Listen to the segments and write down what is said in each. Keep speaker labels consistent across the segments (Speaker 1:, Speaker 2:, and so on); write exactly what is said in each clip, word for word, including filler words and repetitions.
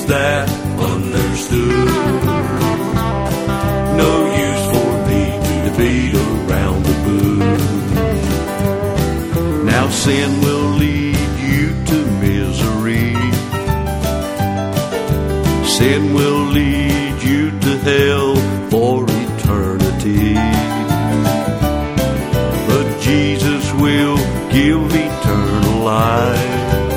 Speaker 1: is that understood? No use for me to beat around the bush. Now sin will lead you to misery. Sin will lead you to hell for eternity. But Jesus will give eternal life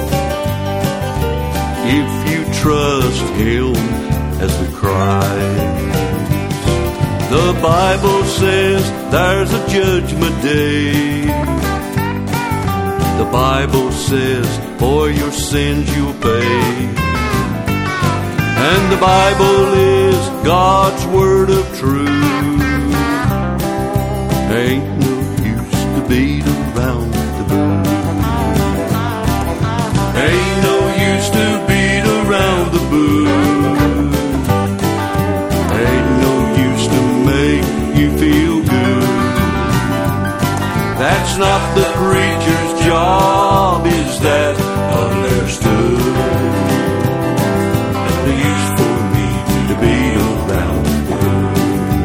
Speaker 1: if you trust Him as the Christ. The Bible says there's a judgment day. The Bible says for your sins you'll pay. And the Bible is God's word of truth. Ain't no use to beat around the bush. Ain't no use to beat around the bush. Ain't no use to make you feel good. That's not the preacher's job, is that understood? No use for me to beat around the bush.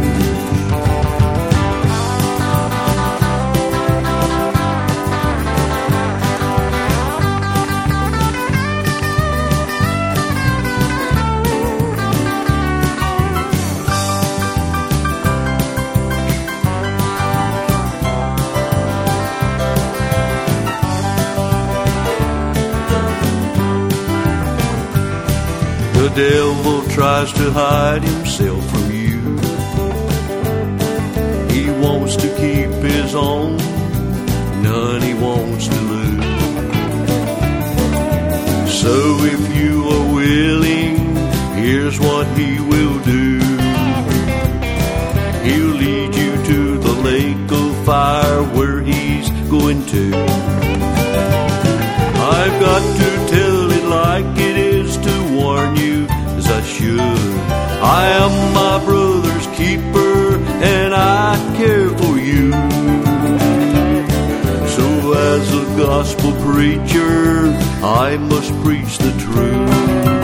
Speaker 1: The devil tries to hide himself from you. He wants to keep his own, none he wants to lose. So if you are willing, here's what he will do. He'll lead you to the lake of fire where he's going to. I've got to tell it like it is to warn you as I should. I am my brother's keeper and I care for you. So as a gospel preacher, I must preach the truth.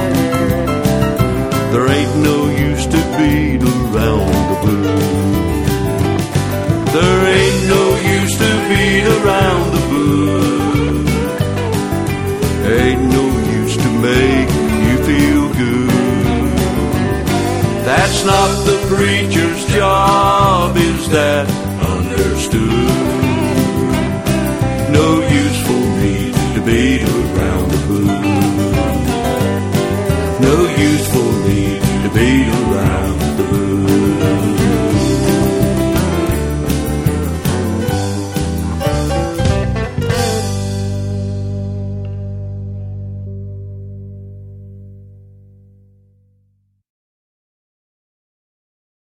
Speaker 1: There ain't no use to beat around the bush. There ain't no use to beat around the bush. Ain't no use to make you feel good. That's not the preacher's job, is that understood? No use for me to beat